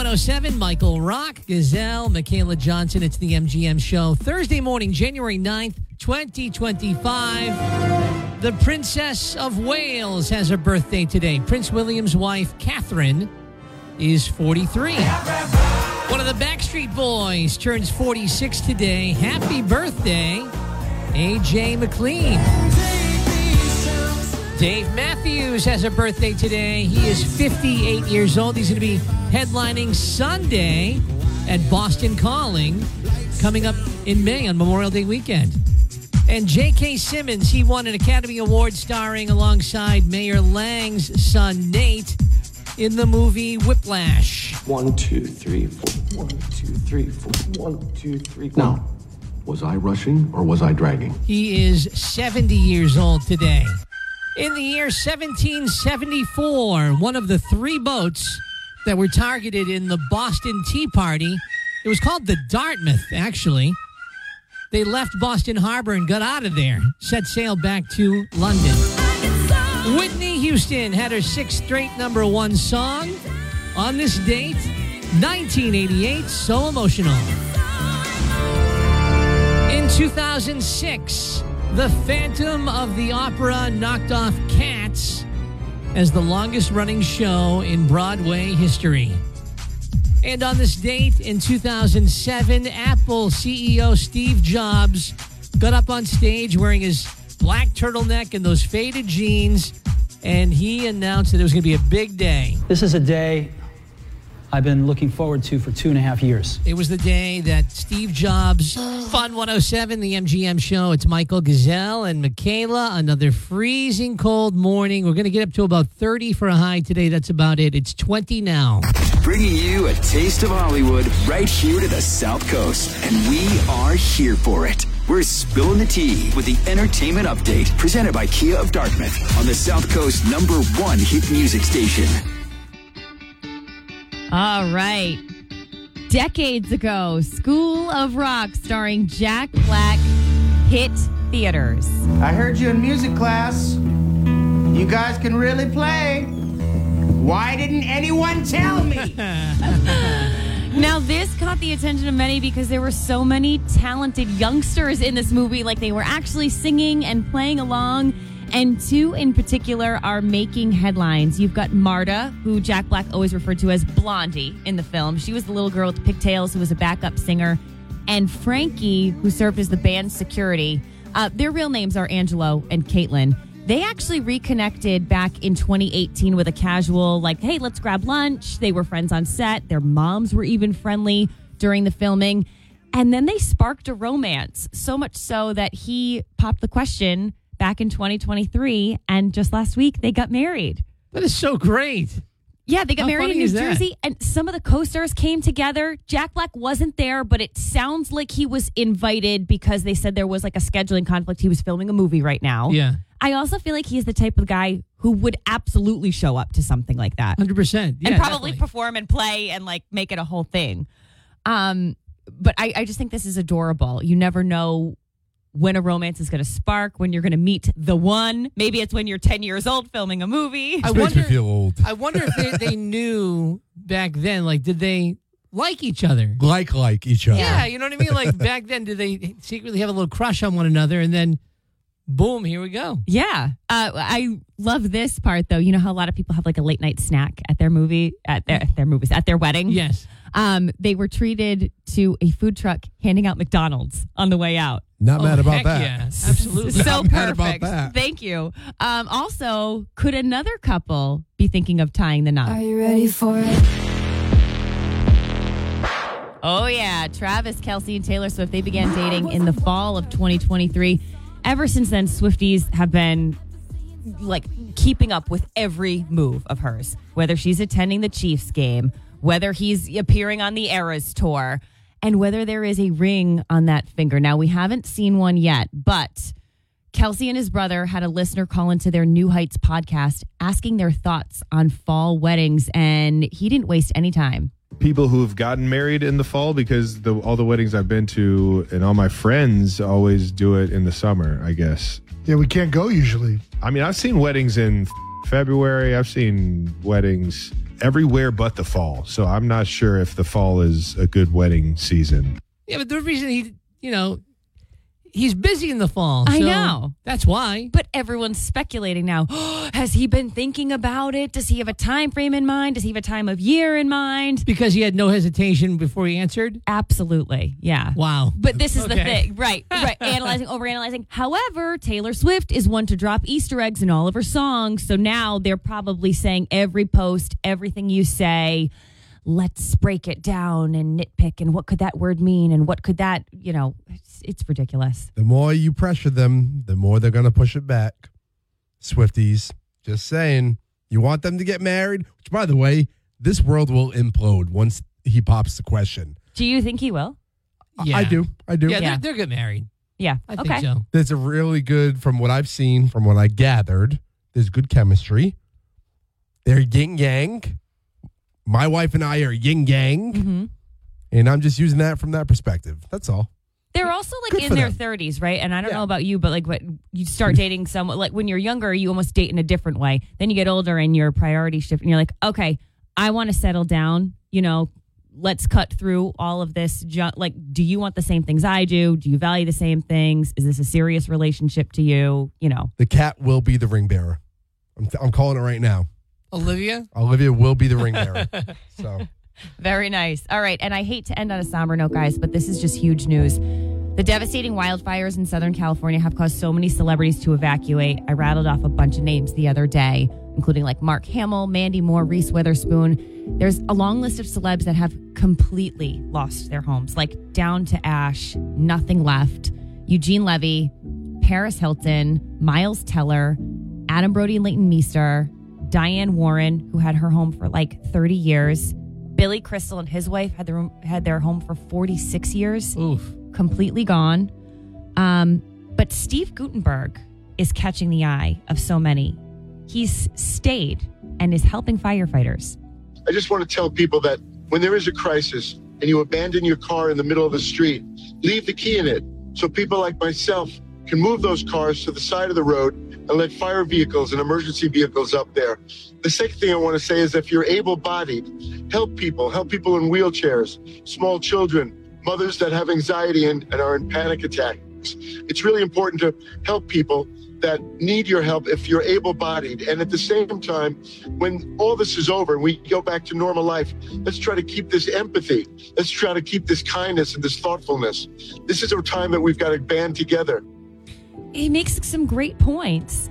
107, Michael Rock, Gazelle, Michaela Johnson. It's the MGM Show. Thursday morning, January 9th, 2025. The Princess of Wales has her birthday today. Prince William's wife, Catherine, is 43. One of the Backstreet Boys turns 46 today. Happy birthday, AJ McLean. Dave Matthews has a birthday today. He is 58 years old. He's going to be headlining Sunday at Boston Calling coming up in May on Memorial Day weekend. And J.K. Simmons, he won an Academy Award starring alongside Mayor Lang's son, Nate, in the movie Whiplash. 1, 2, 3, 4. 1, 2, 3, 4. 1, 2, 3, 4. Now, was I rushing or was I dragging? He is 70 years old today. In the year 1774, one of the 3 boats that were targeted in the Boston Tea Party, it was called the Dartmouth, actually. They left Boston Harbor and got out of there, set sail back to London. Whitney Houston had her 6th straight #1 song on this date, 1988, So Emotional. In 2006, the Phantom of the Opera knocked off Cats as the longest-running show in Broadway history. And on this date, in 2007, Apple CEO Steve Jobs got up on stage wearing his black turtleneck and those faded jeans, and he announced that it was going to be a big day. This is a day I've been looking forward to for 2.5 years. It was the day that Steve Jobs, Fun 107, the MGM Show. It's Michael, Gazelle, and Michaela. Another freezing cold morning. We're going to get up to about 30 for a high today. That's about it. It's 20 now. Bringing you a taste of Hollywood right here to the South Coast. And we are here for it. We're spilling the tea with the Entertainment Update, presented by Kia of Dartmouth on the South Coast #1 hit music station. All right. Decades ago, School of Rock starring Jack Black hit theaters. I heard you in music class. You guys can really play. Why didn't anyone tell me? Now, this caught the attention of many because there were so many talented youngsters in this movie. Like, they were actually singing and playing along. And 2 in particular are making headlines. You've got Marta, who Jack Black always referred to as Blondie in the film. She was the little girl with the pigtails who was a backup singer. And Frankie, who served as the band's security. Their real names are Angelo and Caitlin. They actually reconnected back in 2018 with a casual, like, hey, let's grab lunch. They were friends on set. Their moms were even friendly during the filming. And then they sparked a romance, so much so that he popped the question back in 2023, and just last week, they got married. That is so great. Yeah, they got married in New that? Jersey, and some of the co-stars came together. Jack Black wasn't there, but it sounds like he was invited because they said there was like a scheduling conflict. He was filming a movie right now. Yeah. I also feel like he's the type of guy who would absolutely show up to something like that. 100%. Yeah, and probably definitely perform and play and like make it a whole thing. But I just think this is adorable. You never know when a romance is going to spark, when you're going to meet the one. Maybe it's when you're 10 years old filming a movie. I Makes me feel old. I wonder if they knew back then, like, did they like each other? Like each other. Yeah, you know what I mean? Like, back then, did they secretly have a little crush on one another? And then, boom, here we go. Yeah. I love this part, though. You know how a lot of people have like a late night snack at their movies, at their wedding? Yes. They were treated to a food truck handing out McDonald's on the way out. Not mad about heck that. Yeah, absolutely. So Not mad perfect. about that. Thank you. Also, could another couple be thinking of tying the knot? Are you ready for it? Oh, yeah. Travis Kelce and Taylor Swift, they began dating in the fall of 2023. Ever since then, Swifties have been like keeping up with every move of hers, whether she's attending the Chiefs game, whether he's appearing on the Eras tour, and whether there is a ring on that finger. Now, we haven't seen one yet, but Kelce and his brother had a listener call into their New Heights podcast asking their thoughts on fall weddings, and he didn't waste any time. People who've gotten married in the fall, because all the weddings I've been to and all my friends always do it in the summer, I guess. Yeah, we can't go usually. I mean, I've seen weddings in February. I've seen weddings everywhere but the fall. So I'm not sure if the fall is a good wedding season. Yeah, but the reason he's busy in the fall. I so know. That's why. But everyone's speculating now. Has he been thinking about it? Does he have a time frame in mind? Does he have a time of year in mind? Because he had no hesitation before he answered? Absolutely. Yeah. Wow. But this is the Okay. thing. Right. Analyzing, overanalyzing. However, Taylor Swift is one to drop Easter eggs in all of her songs. So now they're probably saying every post, everything you say, let's break it down and nitpick. And what could that word mean? And what could that, it's ridiculous. The more you pressure them, the more they're going to push it back. Swifties, just saying. You want them to get married? Which, by the way, this world will implode once he pops the question. Do you think he will? Yeah. I do. Yeah, they're getting married. Yeah. I think so. There's a really good, from what I've seen, from what I gathered, there's good chemistry. They're yin-yang. My wife and I are yin-yang. Mm-hmm. And I'm just using that from that perspective. That's all. They're also like Good in for their them. 30s, right? And I don't know about you, but like what you start dating someone, like when you're younger, you almost date in a different way. Then you get older and your priorities shift and you're like, okay, I want to settle down. Let's cut through all of this. Like, do you want the same things I do? Do you value the same things? Is this a serious relationship to you? The cat will be the ring bearer. I'm calling it right now. Olivia will be the ring bearer. So Very nice. All right. And I hate to end on a somber note, guys, but this is just huge news. The devastating wildfires in Southern California have caused so many celebrities to evacuate. I rattled off a bunch of names the other day, including like Mark Hamill, Mandy Moore, Reese Witherspoon. There's a long list of celebs that have completely lost their homes, like down to ash, nothing left. Eugene Levy, Paris Hilton, Miles Teller, Adam Brody and Leighton Meester, Diane Warren, who had her home for like 30 years. Billy Crystal and his wife had their home for 46 years. Oof. Completely gone. But Steve Guttenberg is catching the eye of so many. He's stayed and is helping firefighters. I just want to tell people that when there is a crisis and you abandon your car in the middle of the street, leave the key in it so people like myself can move those cars to the side of the road and let fire vehicles and emergency vehicles up there. The second thing I want to say is if you're able-bodied, help people in wheelchairs, small children, mothers that have anxiety and are in panic attacks. It's really important to help people that need your help if you're able-bodied. And at the same time, when all this is over and we go back to normal life, let's try to keep this empathy. Let's try to keep this kindness and this thoughtfulness. This is a time that we've got to band together. He makes some great points.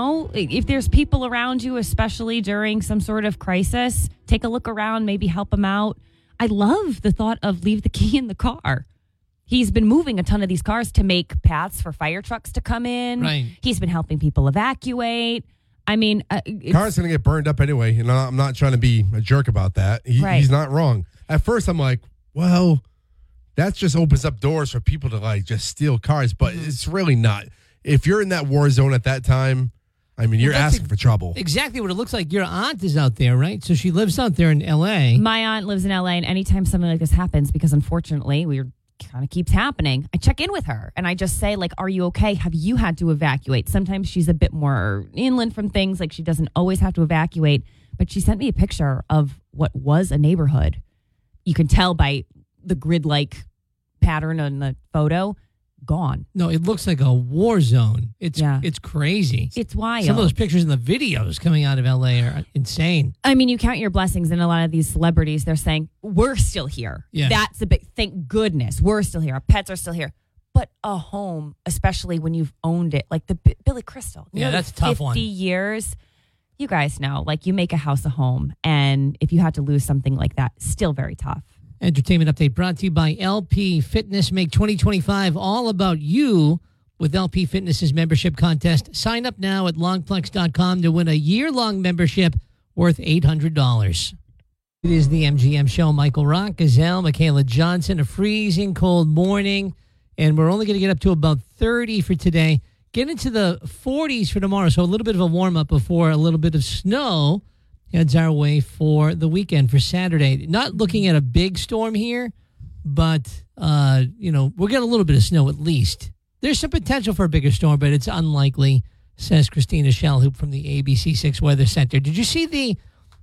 If there's people around you, especially during some sort of crisis, take a look around, maybe help them out. I love the thought of leave the key in the car. He's been moving a ton of these cars to make paths for fire trucks to come in. Right. He's been helping people evacuate. I mean, car's going to get burned up anyway. I'm not trying to be a jerk about that. He's not wrong. At first, I'm like, well, that just opens up doors for people to like just steal cars, but it's really not. If you're in that war zone at that time, I mean, you're asking for trouble. Exactly what it looks like. Your aunt is out there, right? So she lives out there in L.A. My aunt lives in L.A., and anytime something like this happens, because unfortunately, kind of keeps happening, I check in with her, and I just say, like, are you okay? Have you had to evacuate? Sometimes she's a bit more inland from things. Like, she doesn't always have to evacuate. But she sent me a picture of what was a neighborhood. You can tell by the grid-like pattern on the photo. Gone. No, it looks like a war zone. It's crazy. It's wild. Some of those pictures and the videos coming out of LA are insane. I mean, you count your blessings, and a lot of these celebrities, they're saying, we're still here. Yeah. That's a big, thank goodness, we're still here. Our pets are still here. But a home, especially when you've owned it, like the Billy Crystal. That's a tough 50 one. 50 years. You guys know, like you make a house a home. And if you had to lose something like that, still very tough. Entertainment update brought to you by LP Fitness. Make 2025 all about you with LP Fitness's membership contest. Sign up now at longplex.com to win a year-long membership worth $800. It is the MGM show. Michael Rock, Gazelle, Michaela Johnson, a freezing cold morning, and we're only going to get up to about 30 for today. Get into the 40s for tomorrow, so a little bit of a warm-up before a little bit of snow heads our way for the weekend, for Saturday. Not looking at a big storm here, but, we'll get a little bit of snow at least. There's some potential for a bigger storm, but it's unlikely, says Christina Shellhoop from the ABC6 Weather Center. Did you see the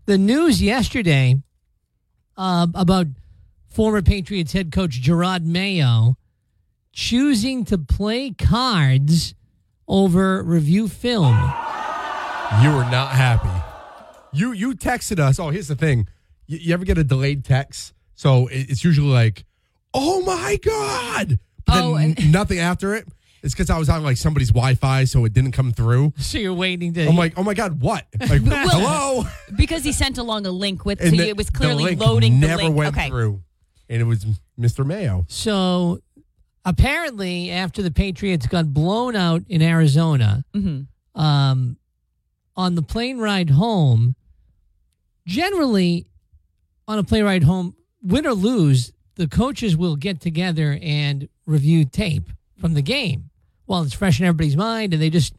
The news yesterday about former Patriots head coach Gerard Mayo choosing to play cards over review film. You were not happy. You texted us. Oh, here's the thing. You ever get a delayed text? So it's usually like, oh my God. But then nothing after it. It's because I was on like somebody's Wi-Fi, so it didn't come through. So you're waiting to... I'm like, oh my God, what? Like, hello? Because he sent along a link with, And so it was clearly the link loading never the link. went through. And it was Mr. Mayo. So apparently, after the Patriots got blown out in Arizona, on the plane ride home, generally on a plane ride home, win or lose, the coaches will get together and review tape from the game while it's fresh in everybody's mind, and they just,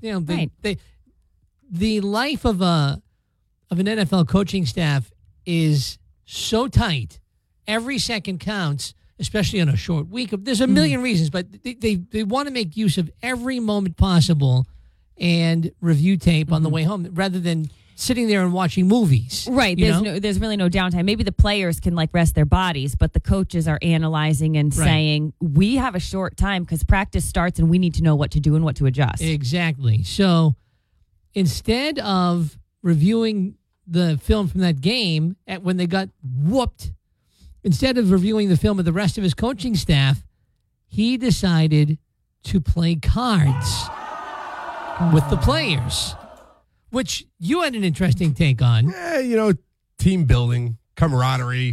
the life of an NFL coaching staff is so tight. Every second counts, especially on a short week. There's a million reasons, but they want to make use of every moment possible and review tape on the way home rather than sitting there and watching movies. Right. There's really no downtime. Maybe the players can like rest their bodies, but the coaches are analyzing and saying, we have a short time because practice starts and we need to know what to do and what to adjust. Exactly. So instead of reviewing the film from that game when they got whooped, instead of reviewing the film of the rest of his coaching staff, he decided to play cards with the players, which you had an interesting take on. Yeah, team building, camaraderie.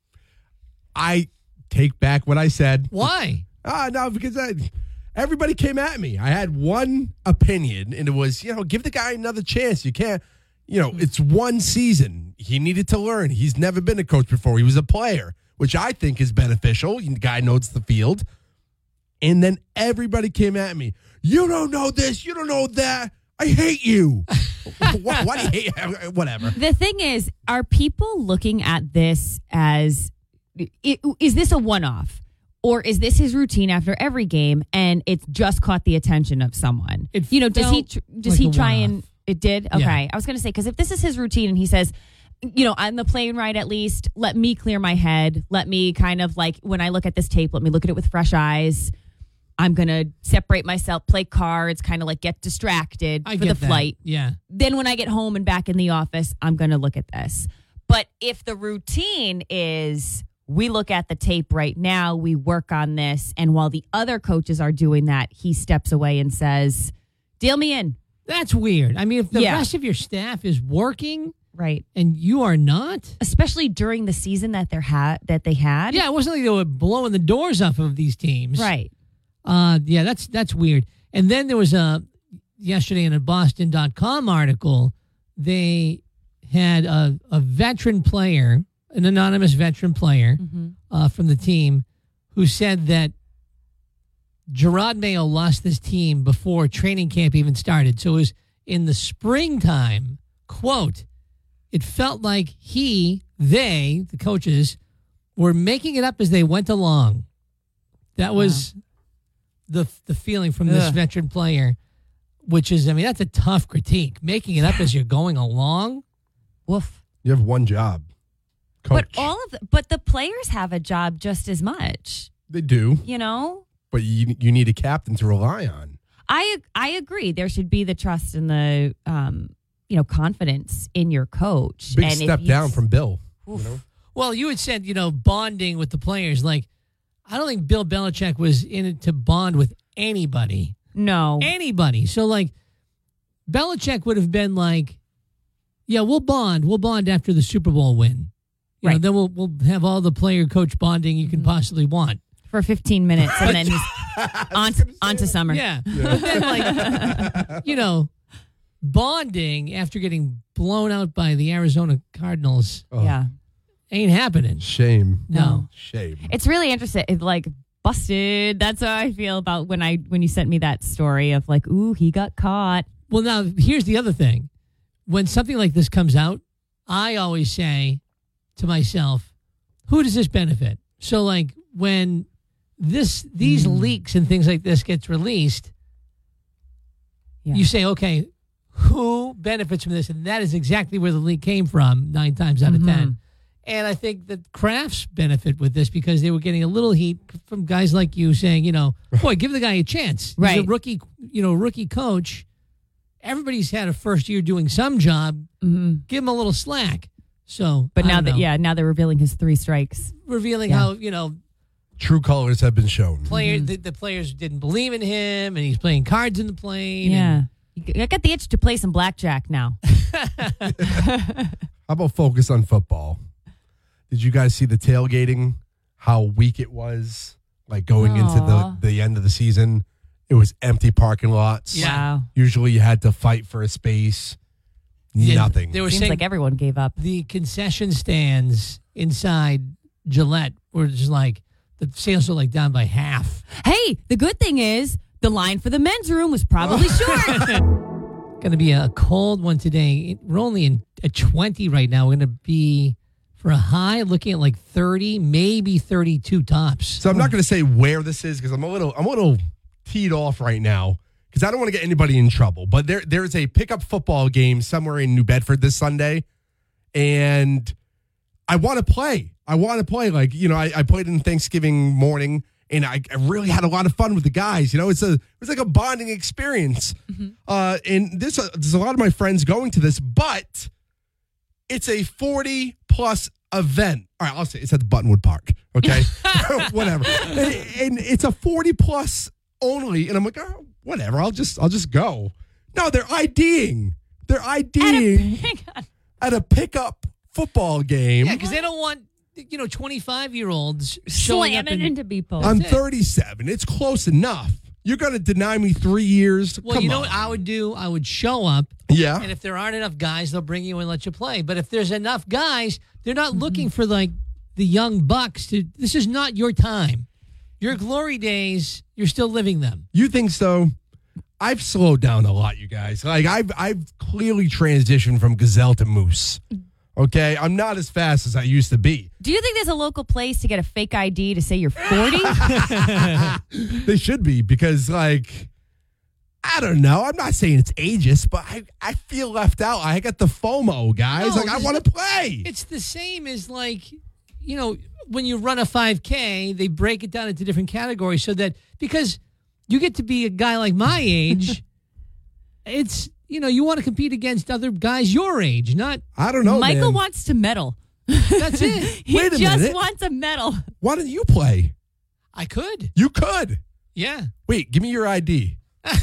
I take back what I said. Why? No, because everybody came at me. I had one opinion, and it was, give the guy another chance. You can't, it's one season. He needed to learn. He's never been a coach before. He was a player, which I think is beneficial. The guy knows the field. And then everybody came at me. You don't know this. You don't know that. I hate you. Why do you hate? Whatever. The thing is, are people looking at this as, is this a one-off? Or is this his routine after every game and it's just caught the attention of someone? Does he try and, it did? Okay. Yeah. I was going to say, because if this is his routine and he says, on the plane ride at least, let me clear my head. Let me kind of like, when I look at this tape, let me look at it with fresh eyes. I'm going to separate myself, play cards, kind of like get distracted for the flight. Yeah. Then when I get home and back in the office, I'm going to look at this. But if the routine is we look at the tape right now, we work on this, and while the other coaches are doing that, he steps away and says, deal me in. That's weird. I mean, if the rest of your staff is working, right, and you are not, especially during the season that they had. Yeah, it wasn't like they were blowing the doors off of these teams. Right. Yeah, that's weird. And then there was yesterday in a Boston.com article, they had a veteran player, an anonymous veteran player from the team, who said that Gerard Mayo lost this team before training camp even started. So it was in the springtime, quote, it felt like the coaches, were making it up as they went along. That was the feeling from this veteran player, which is, I mean, that's a tough critique. Making it up as you're going along. Woof. You have one job. Coach. But the players have a job just as much. They do. But you need a captain to rely on. I agree. There should be the trust and the confidence in your coach. Big step down from Bill. Well, you had said, bonding with the players. Like, I don't think Bill Belichick was in it to bond with anybody. No. Anybody. So, like, Belichick would have been like, yeah, we'll bond. We'll bond after the Super Bowl win. Right. Then we'll have all the player-coach bonding you can possibly want. For 15 minutes, and then he's on to summer. Yeah. But then, like, bonding after getting blown out by the Arizona Cardinals. Yeah. Ain't happening. Shame. No. Shame. It's really interesting. It's like busted. That's how I feel about when you sent me that story of like, ooh, he got caught. Well, now, here's the other thing. When something like this comes out, I always say to myself, who does this benefit? So, like, when these leaks and things like this gets released, you say, okay, who benefits from this, and that is exactly where the leak came from 9 times out of 10. And I think that Kraft's benefit with this because they were getting a little heat from guys like you saying, boy, give the guy a chance. Right. He's a rookie coach. Everybody's had a first year doing some job. Give him a little slack. So, but now they're revealing his 3 strikes. Revealing how, true colors have been shown. The players didn't believe in him, and he's playing cards in the plane. Yeah. I got the itch to play some blackjack now. How about focus on football? Did you guys see the tailgating? How weak it was, like going into the end of the season? It was empty parking lots. Yeah. Wow. Usually you had to fight for a space. Nothing. They were Seems saying like everyone gave up. The concession stands inside Gillette were just like, the sales were like down by half. Hey, the good thing is the line for the men's room was probably short. Going to be a cold one today. We're only at 20 right now. We're going to be for a high looking at like 30, maybe 32 tops. So I'm not going to say where this is because I'm a little teed off right now because I don't want to get anybody in trouble. But there's a pickup football game somewhere in New Bedford this Sunday, and I want to play. Like, I played in Thanksgiving morning, and I really had a lot of fun with the guys. It's like a bonding experience. And there's a lot of my friends going to this, but it's a 40-plus event. All right, I'll say it's at the Buttonwood Park, okay? Whatever. And it's a 40-plus only, and I'm like, oh, whatever, I'll just go. No, they're IDing. At a pickup football game. Yeah, because they don't want 25-year-olds showing up slamming into people. I'm 37. It's close enough. You're going to deny me 3 years? Well, Come you know on. what I would do? I would show up. Yeah. And if there aren't enough guys, they'll bring you and let you play. But if there's enough guys, they're not looking for like the young bucks. This is not your time. Your glory days, you're still living them. You think so? I've slowed down a lot, you guys. Like I've clearly transitioned from gazelle to moose. Okay, I'm not as fast as I used to be. Do you think there's a local place to get a fake ID to say you're 40? They should be because, like, I don't know. I'm not saying it's ageist, but I feel left out. I got the FOMO, guys. No, I want to play. It's the same as like, when you run a 5K, they break it down into different categories so that because you get to be a guy like my age, it's. You want to compete against other guys your age, not... I don't know, Michael man. wants to medal. That's it. He Wait a just minute. wants a medal. Why don't you play? I could. You could. Yeah. Wait, give me your ID. It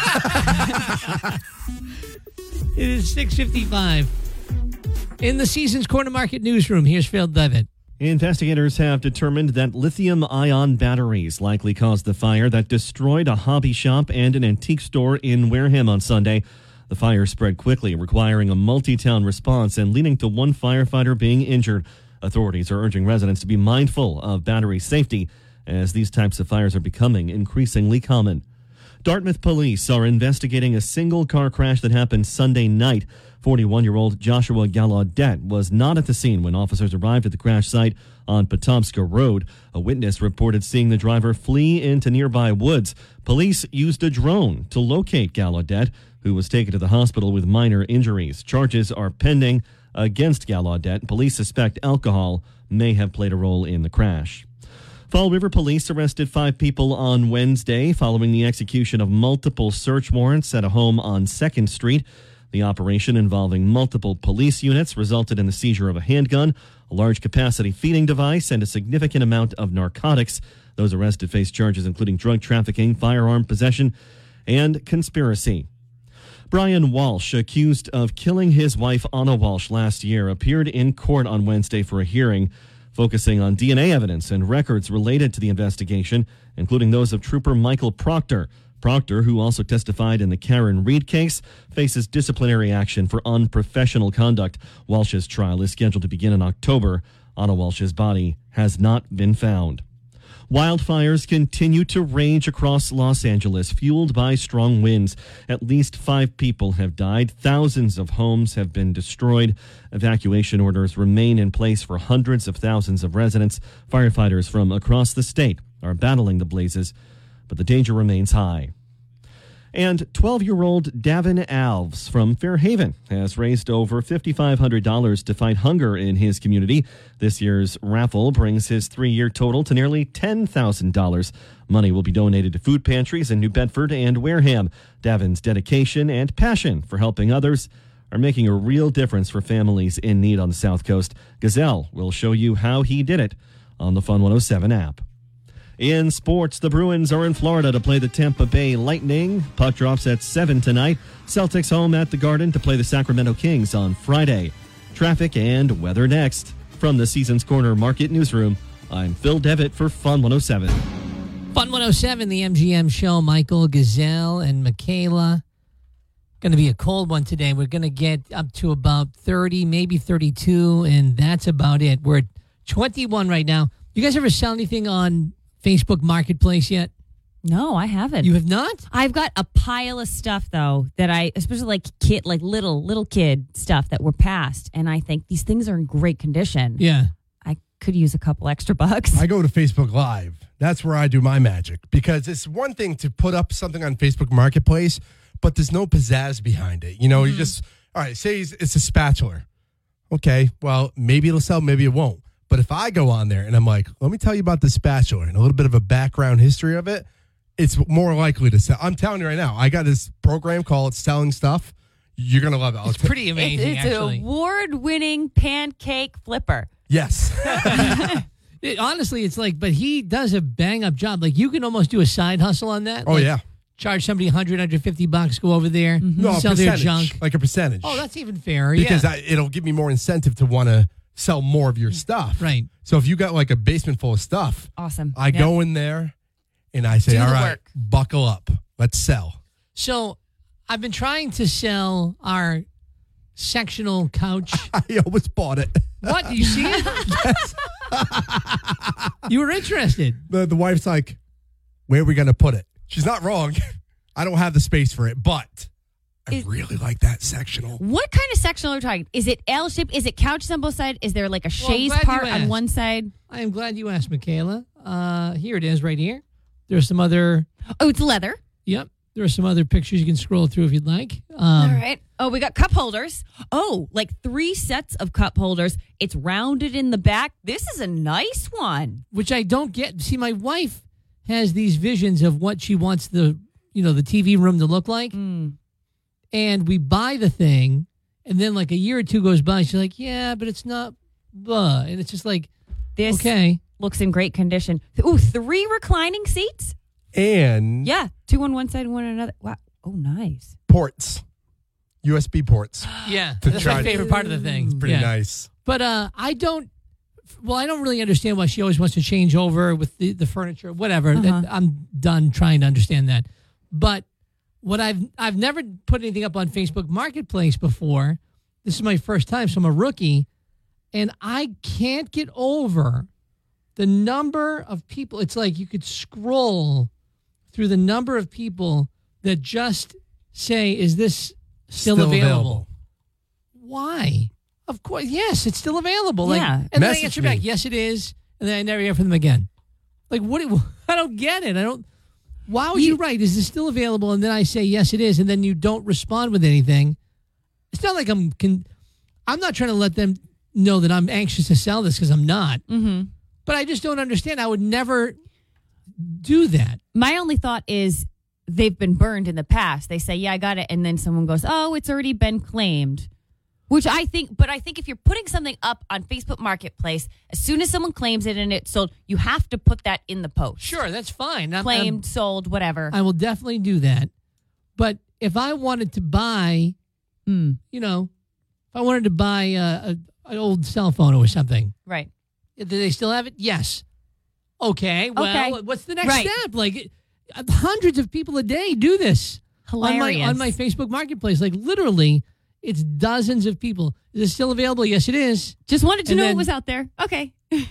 is 6:55. In the Seasons Corner Market newsroom, here's Phil Devitt. Investigators have determined that lithium-ion batteries likely caused the fire that destroyed a hobby shop and an antique store in Wareham on Sunday. The fire spread quickly, requiring a multi-town response and leading to one firefighter being injured. Authorities are urging residents to be mindful of battery safety as these types of fires are becoming increasingly common. Dartmouth police are investigating a single car crash that happened Sunday night. 41-year-old Joshua Gallaudet was not at the scene when officers arrived at the crash site on Potomska Road. A witness reported seeing the driver flee into nearby woods. Police used a drone to locate Gallaudet, who was taken to the hospital with minor injuries. Charges are pending against Gallaudet. Police suspect alcohol may have played a role in the crash. Fall River Police arrested 5 people on Wednesday following the execution of multiple search warrants at a home on 2nd Street. The operation, involving multiple police units, resulted in the seizure of a handgun, a large-capacity feeding device, and a significant amount of narcotics. Those arrested face charges including drug trafficking, firearm possession, and conspiracy. Brian Walsh, accused of killing his wife Anna Walsh last year, appeared in court on Wednesday for a hearing focusing on DNA evidence and records related to the investigation, including those of Trooper Michael Proctor. Proctor, who also testified in the Karen Reed case, faces disciplinary action for unprofessional conduct. Walsh's trial is scheduled to begin in October. Anna Walsh's body has not been found. Wildfires continue to rage across Los Angeles, fueled by strong winds. At least 5 people have died. Thousands of homes have been destroyed. Evacuation orders remain in place for hundreds of thousands of residents. Firefighters from across the state are battling the blazes, but the danger remains high. And 12-year-old Davin Alves from Fairhaven has raised over $5,500 to fight hunger in his community. This year's raffle brings his 3-year total to nearly $10,000. Money will be donated to food pantries in New Bedford and Wareham. Davin's dedication and passion for helping others are making a real difference for families in need on the South Coast. Gazelle will show you how he did it on the Fun 107 app. In sports, the Bruins are in Florida to play the Tampa Bay Lightning. Puck drops at 7 tonight. Celtics home at the Garden to play the Sacramento Kings on Friday. Traffic and weather next. From the Seasons Corner Market Newsroom, I'm Phil Devitt for Fun 107. Fun 107, the MGM show. Michael, Gazelle, and Michaela. Going to be a cold one today. We're going to get up to about 30, maybe 32, and that's about it. We're at 21 right now. You guys ever sell anything on Facebook Marketplace yet? No, I haven't. You have not? I've got a pile of stuff though that I, especially like little kid stuff that were passed, and I think these things are in great condition. Yeah, I could use a couple extra bucks. I go to Facebook Live. That's where I do my magic, because it's one thing to put up something on Facebook Marketplace, but there's no pizzazz behind it. You know, you just, all right, say it's a spatula. Okay, well, maybe it'll sell, maybe it won't. But if I go on there and I'm like, let me tell you about the spatula and a little bit of a background history of it, it's more likely to sell. I'm telling you right now, I got this program called Selling Stuff. You're going to love it. It's pretty amazing, it's actually. It's an award-winning pancake flipper. Yes. Honestly, it's like, but he does a bang-up job. Like, you can almost do a side hustle on that. Oh, like, yeah. Charge somebody $100, $150, go over there, No, sell their junk. Like a percentage. Oh, that's even fair, because yeah. it'll give me more incentive to want to sell more of your stuff. Right. So if you got like a basement full of stuff, awesome. I go in there and I say, all right, work. buckle up. Let's sell. So I've been trying to sell our sectional couch. I almost bought it. What? Do you see it? Yes. You were interested. The wife's like, where are we going to put it? She's not wrong. I don't have the space for it, but I really like that sectional. What kind of sectional are we talking? Is it L-shaped? Is it couch on both sides? Is there like a chaise part on one side? I am glad you asked, Michaela. Here it is right here. There's some other... Oh, it's leather. Yep. There are some other pictures you can scroll through if you'd like. All right. Oh, we got cup holders. Oh, like 3 sets of cup holders. It's rounded in the back. This is a nice one. Which I don't get. See, my wife has these visions of what she wants the TV room to look like. And we buy the thing, and then like a year or two goes by, she's like, yeah, but it's not blah. And it's just like, this okay. Looks in great condition. Ooh, 3 reclining seats? And... Yeah, 2 on one side and 1 on another. Wow. Oh, nice. Ports. USB ports. Yeah, that's my favorite part of the thing. It's pretty nice. But I don't really understand why she always wants to change over with the furniture, whatever. I'm done trying to understand that. But what I've never put anything up on Facebook Marketplace before. This is my first time, so I'm a rookie, and I can't get over the number of people. It's like you could scroll through the number of people that just say, "Is this still available?" Why? Of course, yes, it's still available. Yeah. And then I answer back, "Yes, it is," and then I never hear from them again. Like, what? I don't get it. I don't. Why would you write, "Is this still available?" and then I say, "Yes, it is," and then you don't respond with anything? It's not like I'm not trying to let them know that I'm anxious to sell this, because I'm not. Mm-hmm. But I just don't understand. I would never do that. My only thought is they've been burned in the past. They say, yeah, I got it. And then someone goes, oh, it's already been claimed. Which I think if you're putting something up on Facebook Marketplace, as soon as someone claims it and it's sold, you have to put that in the post. Sure, that's fine. Claimed, sold, whatever. I will definitely do that. But if I wanted to buy, if I wanted to buy an old cell phone or something. Right. Do they still have it? Yes. Okay. Well, what's the next step? Like, hundreds of people a day do this. Hilarious. On my Facebook Marketplace. Like, literally, it's dozens of people. Is it still available? Yes, it is. Just wanted to know it was out there. Okay.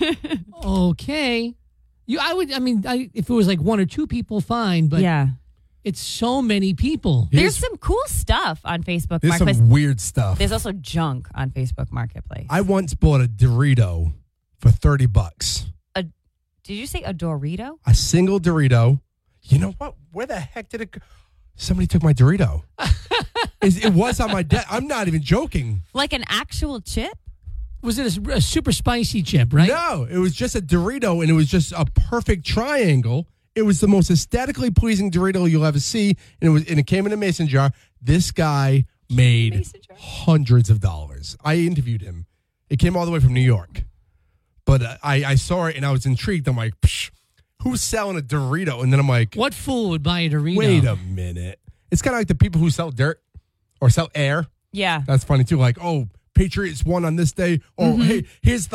Okay. If it was like 1 or 2 people, fine. But yeah, it's so many people. There's some cool stuff on Facebook There's Marketplace. Some weird stuff. There's also junk on Facebook Marketplace. I once bought a Dorito for $30. Did you say a Dorito? A single Dorito. You know what? Where the heck did it go? somebody took my Dorito. It was on my desk. I'm not even joking. Like an actual chip? Was it a super spicy chip, right? No, it was just a Dorito, and it was just a perfect triangle. It was the most aesthetically pleasing Dorito you'll ever see, and it came in a mason jar. This guy made hundreds of dollars. I interviewed him. It came all the way from New York. But I saw it, and I was intrigued. I'm like, psh, who's selling a Dorito? And then I'm like, what fool would buy a Dorito? Wait a minute. It's kind of like the people who sell dirt or sell air. Yeah. That's funny, too. Like, oh, Patriots won on this day. Or, hey, here's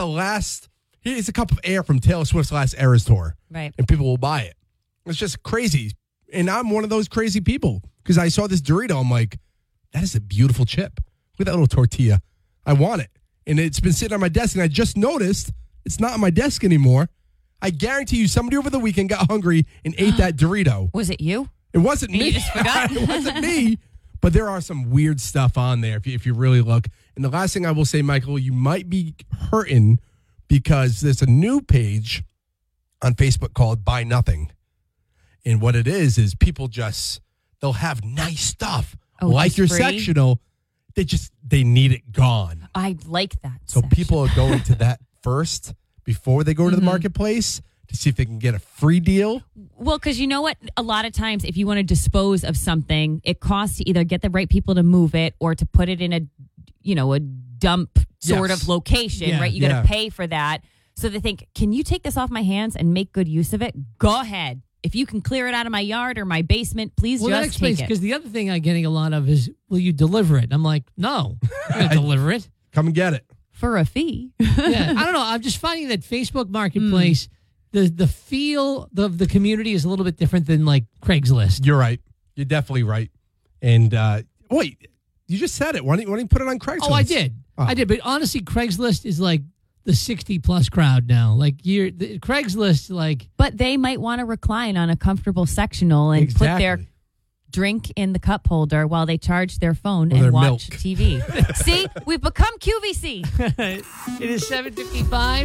a cup of air from Taylor Swift's last Eras tour. Right. And people will buy it. It's just crazy. And I'm one of those crazy people because I saw this Dorito. I'm like, that is a beautiful chip. Look at that little tortilla. I want it. And it's been sitting on my desk, and I just noticed it's not on my desk anymore. I guarantee you somebody over the weekend got hungry and ate that Dorito. Was it you? It wasn't me. You just forgot? It wasn't me. But there are some weird stuff on there if you really look. And the last thing I will say, Michael, you might be hurting because there's a new page on Facebook called Buy Nothing. And what it is people they'll have nice stuff like your free? Sectional. They need it gone. I like that. So people are going to that first before they go to the marketplace to see if they can get a free deal. Well, because you know what? A lot of times, if you want to dispose of something, it costs to either get the right people to move it or to put it in a dump sort of location, right? You got to pay for that. So they think, can you take this off my hands and make good use of it? Go ahead. If you can clear it out of my yard or my basement, please just take it. Because the other thing I'm getting a lot of is, will you deliver it? I'm like, no, I'm going to deliver it. Come and get it. For a fee. Yeah, I don't know. I'm just finding that Facebook Marketplace, the feel of the community is a little bit different than like Craigslist. You're right. You're definitely right. And wait, you just said it. Why don't you put it on Craigslist? Oh, I did. I did. But honestly, Craigslist is like the 60-plus crowd now. Like Craigslist, like. But they might want to recline on a comfortable sectional and put their drink in the cup holder while they charge their phone and watch milk. TV. See, we've become QVC. It is 7:55.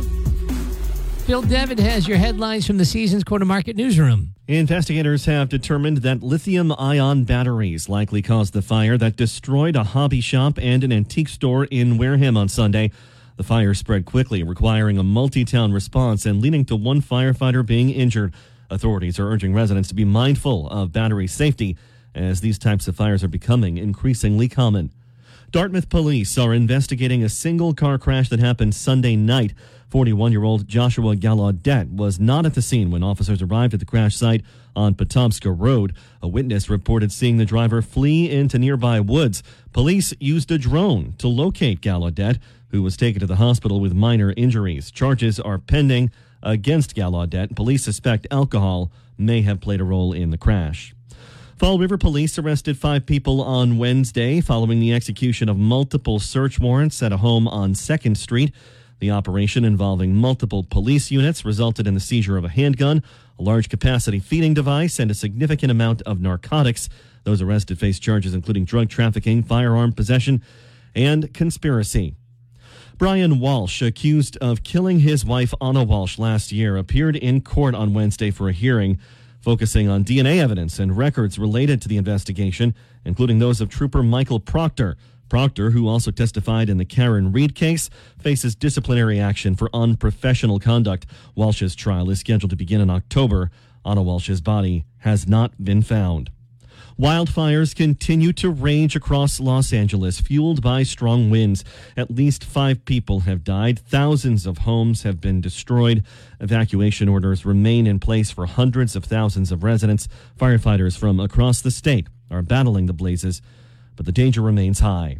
Phil Devitt has your headlines from the Seasons Corner Market newsroom. Investigators have determined that lithium-ion batteries likely caused the fire that destroyed a hobby shop and an antique store in Wareham on Sunday. The fire spread quickly, requiring a multi-town response and leading to one firefighter being injured. Authorities are urging residents to be mindful of battery safety as these types of fires are becoming increasingly common. Dartmouth police are investigating a single car crash that happened Sunday night. 41-year-old Joshua Gallaudet was not at the scene when officers arrived at the crash site on Petomska Road. A witness reported seeing the driver flee into nearby woods. Police used a drone to locate Gallaudet, who was taken to the hospital with minor injuries. Charges are pending against Gallaudet. Police suspect alcohol may have played a role in the crash. Fall River Police arrested 5 people on Wednesday following the execution of multiple search warrants at a home on 2nd Street. The operation, involving multiple police units, resulted in the seizure of a handgun, a large-capacity feeding device, and a significant amount of narcotics. Those arrested face charges including drug trafficking, firearm possession, and conspiracy. Brian Walsh, accused of killing his wife Anna Walsh last year, appeared in court on Wednesday for a hearing focusing on DNA evidence and records related to the investigation, including those of Trooper Michael Proctor. Proctor, who also testified in the Karen Reed case, faces disciplinary action for unprofessional conduct. Walsh's trial is scheduled to begin in October. Anna Walsh's body has not been found. Wildfires continue to rage across Los Angeles, fueled by strong winds. At least 5 people have died. Thousands of homes have been destroyed. Evacuation orders remain in place for hundreds of thousands of residents. Firefighters from across the state are battling the blazes, but the danger remains high.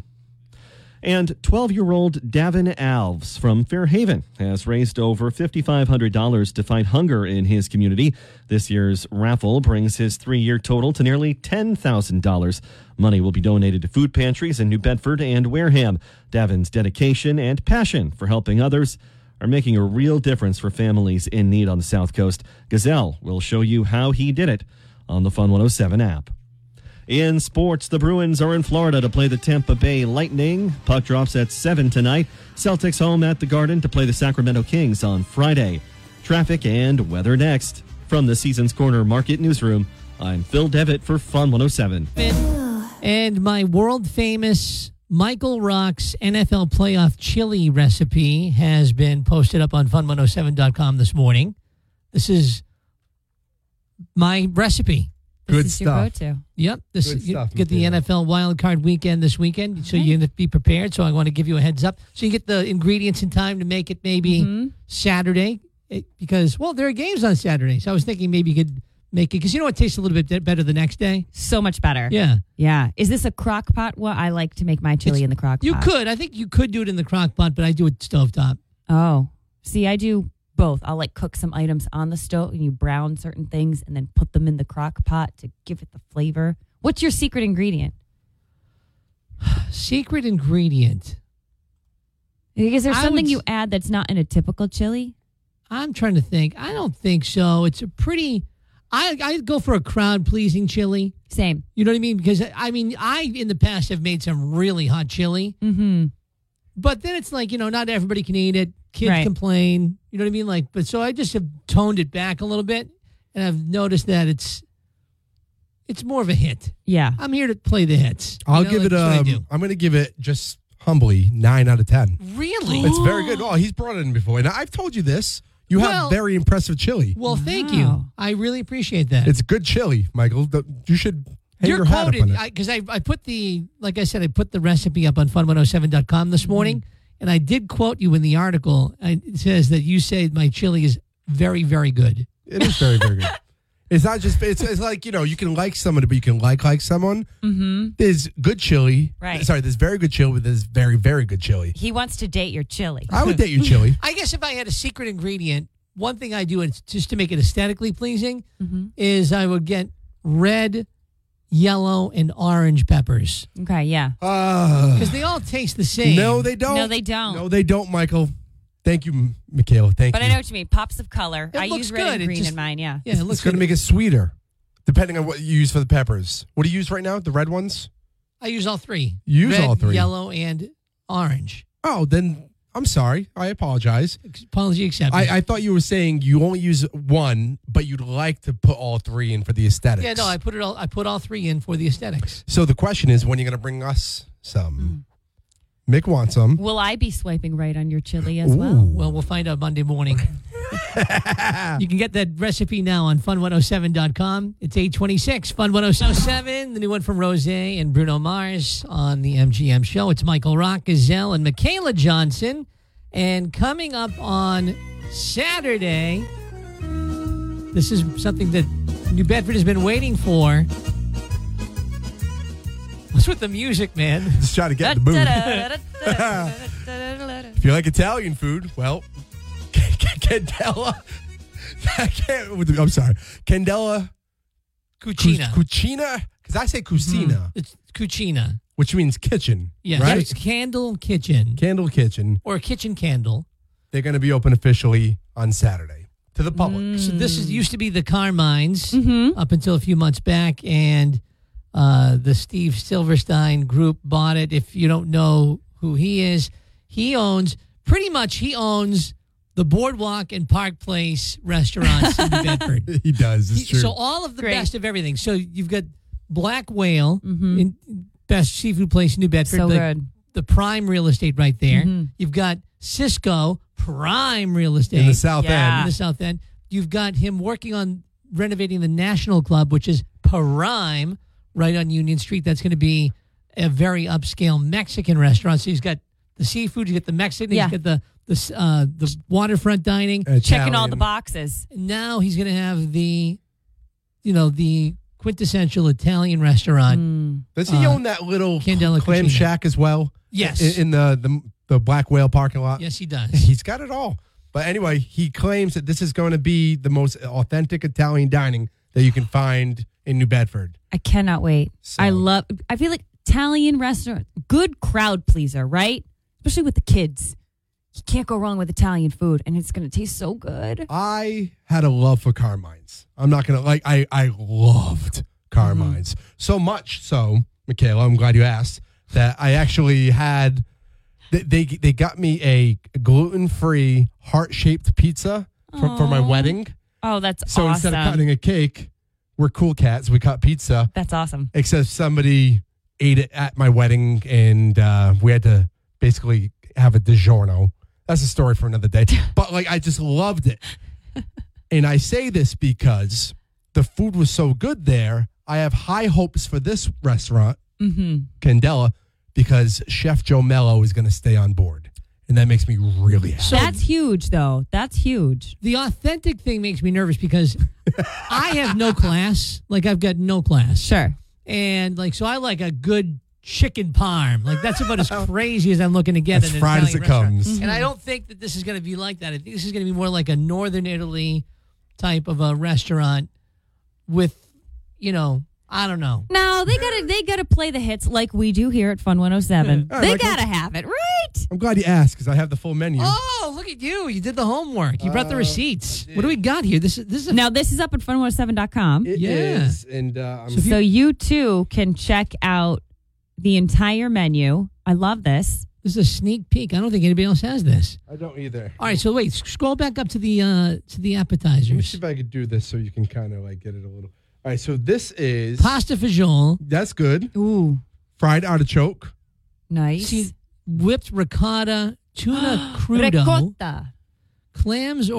And 12-year-old Davin Alves from Fairhaven has raised over $5,500 to fight hunger in his community. This year's raffle brings his 3-year total to nearly $10,000. Money will be donated to food pantries in New Bedford and Wareham. Davin's dedication and passion for helping others are making a real difference for families in need on the South Coast. Gazelle will show you how he did it on the Fun 107 app. In sports, the Bruins are in Florida to play the Tampa Bay Lightning. Puck drops at 7 tonight. Celtics home at the Garden to play the Sacramento Kings on Friday. Traffic and weather next. From the Seasons Corner Market Newsroom, I'm Phil Devitt for Fun 107. And my world famous Michael Rock's NFL playoff chili recipe has been posted up on fun107.com this morning. This is my recipe. Good This is stuff. your go-to. Yep. This Good you stuff, get the Michaela. NFL wild card weekend this weekend, so you have to be prepared. So I want to give you a heads up. So you get the ingredients in time to make it maybe Saturday because, well, there are games on Saturday. So I was thinking maybe you could make it because you know what tastes a little bit better the next day? So much better. Yeah. Yeah. Is this a crock pot? Well, I like to make my chili in the crock pot. You could. I think you could do it in the crock pot, but I do it stovetop. Oh. See, I do both. I'll like cook some items on the stove and you brown certain things and then put them in the crock pot to give it the flavor. What's your secret ingredient? Secret ingredient. Is there I something would you add that's not in a typical chili? I'm trying to think. I don't think so. It's a pretty... I go for a crowd-pleasing chili. Same. You know what I mean? Because, I mean, I, in the past, have made some really hot chili. Mm-hmm. But then it's like, you know, not everybody can eat it. Kids Right. complain. You know what I mean? Like, but so I just have toned it back a little bit, and I've noticed that it's more of a hit. Yeah. I'm here to play the hits. I'll You know, give it that's what I do. I'm going to give it just humbly 9 out of 10. Really? It's very good. Oh, he's brought it in before. And I've told you this. You Well- have very impressive chili. Well, thank you. Wow. I really appreciate that. It's good chili, Michael. You should hang You're your hat up on quoted it. because I put like I said, I put the recipe up on fun107.com this morning, and I did quote you in the article. It says that you say my chili is very, very good. It is very, very good. It's not just, it's like, you know, you can like somebody, but you can like someone. Mm-hmm. There's good chili. Right. Sorry, there's very good chili, but there's very, very good chili. He wants to date your chili. I would date your chili. I guess if I had a secret ingredient, one thing I do, and just to make it aesthetically pleasing, Mm-hmm. is I would get red, yellow, and orange peppers Okay, yeah. because they all taste the same. No, they don't. No, they don't. No, they don't, Michael. Thank you, Michaela. Thank But you. I know what you mean. Pops of color. It I looks use red good. and It green just- in mine, yeah. Yeah, it looks It's going to good. make it sweeter, depending on what you use for the peppers. What do you use right now? The red ones? I use all three. You use red, all three. yellow, and orange. Oh, then I'm sorry. I apologize. Apology accepted. I thought you were saying you only use one, but you'd like to put all three in for the aesthetics. Yeah, no, I put all three in for the aesthetics. So the question is, when are you going to bring us some? Mick wants some. Will I be swiping right on your chili as Ooh. well? Well, we'll find out Monday morning. You can get that recipe now on fun107.com. It's 8:26. Fun 107, the new one from Rose and Bruno Mars on the MGM show. It's Michael Rock, Gazelle, and Michaela Johnson. And coming up on Saturday, this is something that New Bedford has been waiting for. What's with the music, man? Just try to get in the mood. If you like Italian food, well, Candela. I'm sorry. Candela Cucina. Cucina? Because I say cucina, It's Cucina. which means kitchen. Yes, Right? it's Candle Kitchen. Candle Kitchen. Or a kitchen candle. They're going to be open officially on Saturday to the public. So this used to be the Carmines Mm-hmm. up until a few months back, and the Steve Silverstein group bought it. If you don't know who he is, he owns the Boardwalk and Park Place restaurants in New Bedford. He does. It's true. So all of the Great. best of everything. So you've got Black Whale, in best seafood place in New Bedford. So the, good. The prime real estate right there. Mhm. You've got Cisco, prime real estate. in the South Yeah. In End. the South End. You've got him working on renovating the National Club, which is prime, right on Union Street. That's going to be a very upscale Mexican restaurant. So he's got the seafood, you get the Mexican, Yeah. he's got the waterfront dining. Checking all the Italian. boxes. Now he's going to have the quintessential Italian restaurant. Does he own that little Candela clam Cucina. shack as well? Yes. In the Black Whale parking lot? Yes, he does. He's got it all. But anyway, he claims that this is going to be the most authentic Italian dining that you can find in New Bedford. I cannot wait. So- I feel like Italian restaurant, good crowd pleaser, right? Especially with the kids. You can't go wrong with Italian food, and it's going to taste so good. I had a love for Carmine's. I'm not going to I loved Carmine's. So much so, Michaela, I'm glad you asked, that I actually had, they got me a gluten-free heart-shaped pizza for my Aw. wedding. Oh, that's So awesome. instead of cutting a cake, we're cool cats. We cut pizza. That's awesome. Except somebody ate it at my wedding, and we had to basically have a DiGiorno. That's a story for another day. But like, I just loved it. And I say this because the food was so good there. I have high hopes for this restaurant, Candela, because Chef Joe Mello is going to stay on board. And that makes me really happy. That's huge, though. That's huge. The authentic thing makes me nervous because I have no class. Like, I've got no class. Sure. And, like, so I like a good chicken parm. Like, that's about as crazy as I'm looking to get as in an fried Italian as it restaurant. comes. And I don't think that this is going to be like that. I think this is going to be more like a Northern Italy type of a restaurant with, you know, I don't know. No, they gotta play the hits like we do here at Fun 107. Yeah. They gotta have it, right? I'm glad you asked because I have the full menu. Oh, look at you. You did the homework. You brought the receipts. What do we got here? This is Now, this is up at fun107.com. It is. And So you too can check out the entire menu. I love this. This is a sneak peek. I don't think anybody else has this. I don't either. All right, so wait, scroll back up to the Let me appetizers. see if I could do this so you can kind of like get it a little. All right, so this is Pasta fagioli. That's good. Ooh, Fried artichoke. nice. See, whipped ricotta, tuna crudo, Ricotta. clams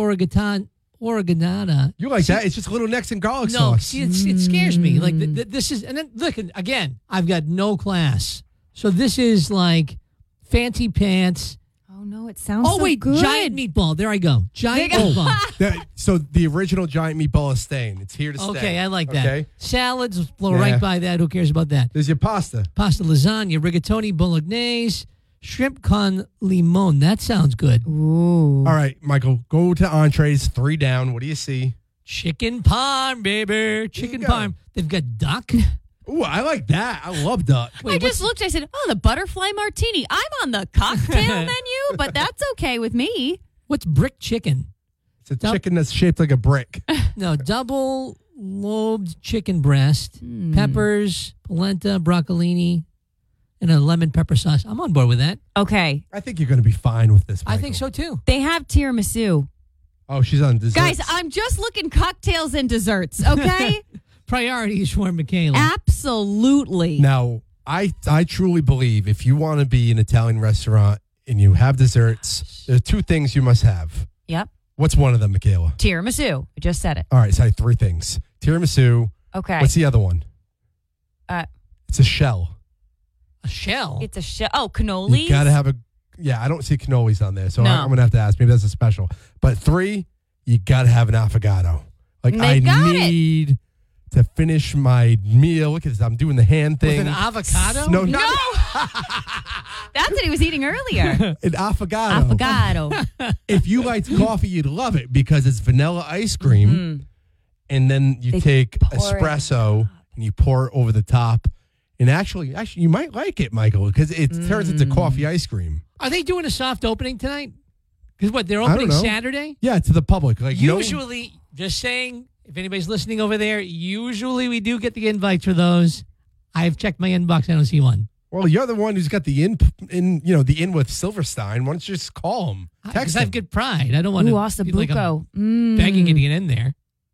oreganata. You like that? It's just little necks and garlic No, sauce. see, it scares me. Like this is, and then look again. I've got no class, so this is like fancy pants. Oh no, it sounds. Oh so wait, good. giant meatball. There I go. Giant meatball. So the original giant meatball is staying. It's here to stay. Okay, I like that. Okay. Salads, blow Yeah. right by that. Who cares about that? There's your pasta. Pasta lasagna, rigatoni bolognese, shrimp con limon. That sounds good. Ooh. All right, Michael, go to entrees. 3 down. What do you see? Chicken parm, baby. Chicken go. parm. They've got duck. Ooh, I like that. I love duck. I just looked. I said, "Oh, the butterfly martini. I'm on the cocktail menu, but that's okay with me." What's brick chicken? It's a chicken that's shaped like a brick. No, double lobed chicken breast, peppers, polenta, broccolini, and a lemon pepper sauce. I'm on board with that. Okay, I think you're going to be fine with this, Michael. I think so too. they have tiramisu. Oh, she's on dessert. Guys, I'm just looking cocktails and desserts. Okay, Priorities for Michaela. absolutely. Now, I truly believe if you want to be an Italian restaurant and you have desserts, there are 2 things you must have. Yep, What's one of them, Michaela? tiramisu. I just said it. All right, sorry, 3 things. Tiramisu. Okay. What's the other one? It's a shell. A shell. It's a shell. Oh, cannolis. You got to have a. Yeah, I don't see cannolis on there, so No. I'm going to have to ask. Maybe that's a special. But 3, you got to have an affogato. Like, They I got need to finish my meal. Look at this. I'm doing the hand thing. With an avocado? No, No. not That's what he was eating earlier. an affogato. Affogato. If you liked coffee, you'd love it because it's vanilla ice cream. And then you They take pour it espresso and you pour it over the top. And actually, you might like it, Michael, because it turns into coffee ice cream. Are they doing a soft opening tonight? Because what, they're I don't opening know. Saturday? Yeah, to the public. Like Usually, just saying, if anybody's listening over there, usually we do get the invites for those. I've checked my inbox. I don't see one. Well, you're the one who's got the in with Silverstein. Why don't you just call him? Text Because I him. have good pride. I don't want Ooh, to be like I'm ossobuco. begging you to get in there.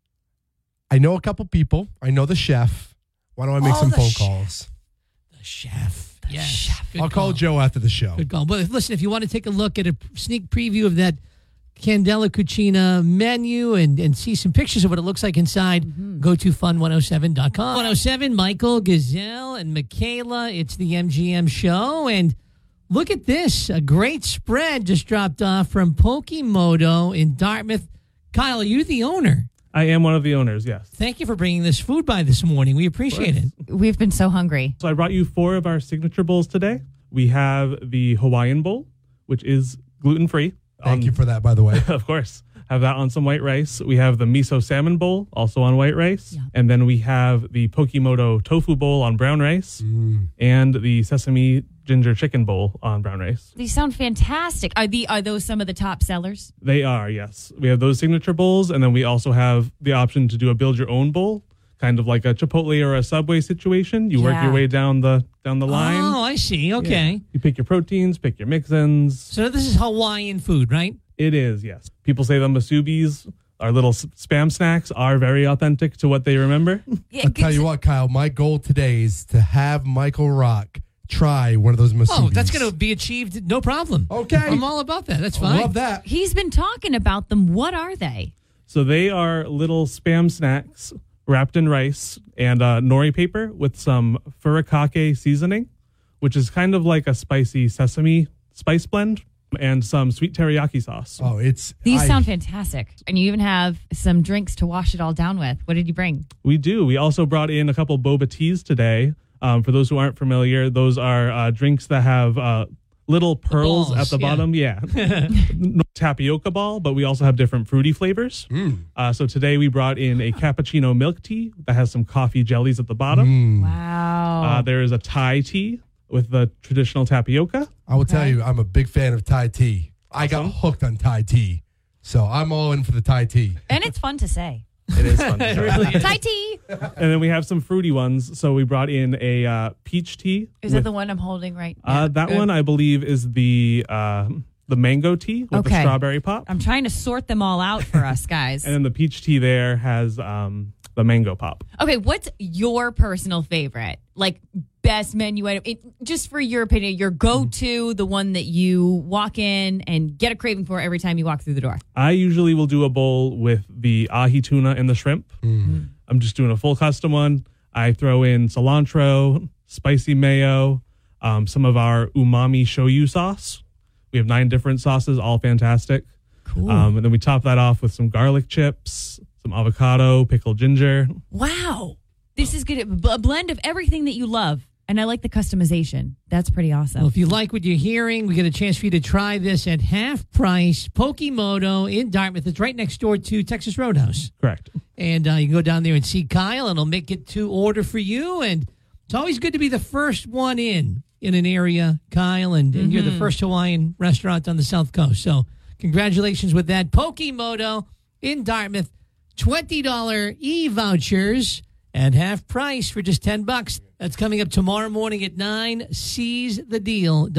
I know a couple people. I know the chef. Why don't I make some the phone chef. calls? The chef. Yes. Good I'll call Joe after the show. Good call. But listen, if you want to take a look at a sneak preview of that Candela Cucina menu and see some pictures of what it looks like inside, go to fun107.com. 107, Michael, Gazelle, and Michaela. It's the MGM show. And look at this. A great spread just dropped off from Pokemoto in Dartmouth. Kyle, are you the owner? I am one of the owners, yes. Thank you for bringing this food by this morning. We appreciate it. We've been so hungry. So I brought you 4 of our signature bowls today. We have the Hawaiian bowl, which is gluten-free. Thank you for that, by the way. Of course. Have that on some white rice. We have the miso salmon bowl, also on white rice. Yeah. And then we have the Pokemoto tofu bowl on brown rice. And the sesame ginger chicken bowl on brown rice. These sound fantastic. Are those some of the top sellers? They are, yes. We have those signature bowls, and then we also have the option to do a build your own bowl, kind of like a Chipotle or a Subway situation. You work Yeah. your way down the line. Oh, I see. Okay. Yeah. You pick your proteins, pick your mix-ins. So this is Hawaiian food, right? It is, yes. People say the masubis Our little Spam snacks are very authentic to what they remember. I'll tell you what, Kyle, my goal today is to have Michael Rock try one of those Masubis. Oh, that's going to be achieved. No problem. Okay. I'm all about that. That's fine. I love that. He's been talking about them. What are they? So they are little Spam snacks wrapped in rice and nori paper with some furikake seasoning, which is kind of like a spicy sesame spice blend, and some sweet teriyaki sauce. Oh, These sound fantastic. And you even have some drinks to wash it all down with. What did you bring? We do. We also brought in a couple boba teas today. For those who aren't familiar, those are drinks that have little pearls balls, at the bottom. Yeah. No tapioca ball, but we also have different fruity flavors. So today we brought in a cappuccino milk tea that has some coffee jellies at the bottom. Wow. There is a Thai tea with the traditional tapioca. I will tell you, I'm a big fan of Thai tea. I got hooked on Thai tea. So I'm all in for the Thai tea. And it's fun to say. It is fun. It really is. Thai tea. And then we have some fruity ones. So we brought in a peach tea. Is that the one I'm holding right now? That one, I believe, is the mango tea with the strawberry pop. I'm trying to sort them all out for us, guys. And then the peach tea there has the mango pop. Okay, what's your personal favorite? Like, best menu item? Just for your opinion, your go-to, the one that you walk in and get a craving for every time you walk through the door. I usually will do a bowl with the ahi tuna and the shrimp. I'm just doing a full custom one. I throw in cilantro, spicy mayo, some of our umami shoyu sauce. We have 9 different sauces, all fantastic. Cool. And then we top that off with some garlic chips, some avocado, pickled ginger. Wow. This is good. A blend of everything that you love. And I like the customization. That's pretty awesome. Well, if you like what you're hearing, we get a chance for you to try this at half price. Pokemoto in Dartmouth. It's right next door to Texas Roadhouse. Correct. And you can go down there and see Kyle, and he'll make it to order for you. And it's always good to be the first one in an area, Kyle, and you're the first Hawaiian restaurant on the South Coast. So congratulations with that. Pokemoto in Dartmouth. $20 e-vouchers at half price for just $10. That's coming up tomorrow morning at 9. Seize the deal.